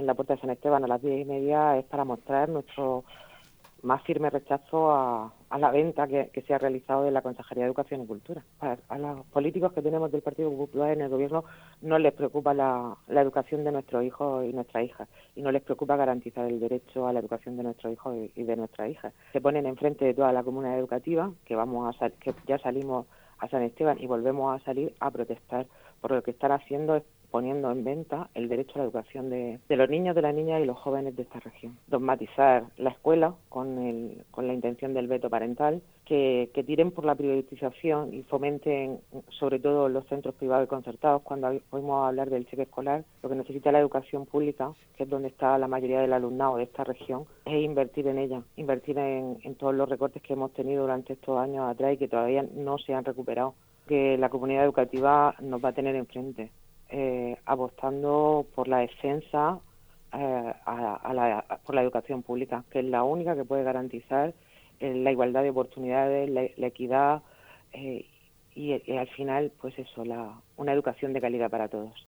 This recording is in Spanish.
la Puerta de San Esteban a las 10:30 es para mostrar nuestro más firme rechazo a la venta que se ha realizado de la Consejería de Educación y Cultura. A los políticos que tenemos del Partido Popular en el Gobierno no les preocupa la educación de nuestros hijos y nuestras hijas, y no les preocupa garantizar el derecho a la educación de nuestros hijos y de nuestras hijas. Se ponen enfrente de toda la comunidad educativa, que ya salimos a San Esteban y volvemos a salir a protestar por lo que están haciendo es poniendo en venta el derecho a la educación de los niños, de las niñas y los jóvenes de esta región. Dogmatizar la escuela con la intención del veto parental, que tiren por la privatización y fomenten sobre todo los centros privados y concertados. Cuando oímos hablar del cheque escolar, lo que necesita la educación pública, que es donde está la mayoría del alumnado de esta región, es invertir en ella, invertir en todos los recortes que hemos tenido durante estos años atrás y que todavía no se han recuperado, que la comunidad educativa nos va a tener enfrente. Apostando por la defensa por la educación pública, que es la única que puede garantizar la igualdad de oportunidades, la equidad y al final, pues eso, una educación de calidad para todos.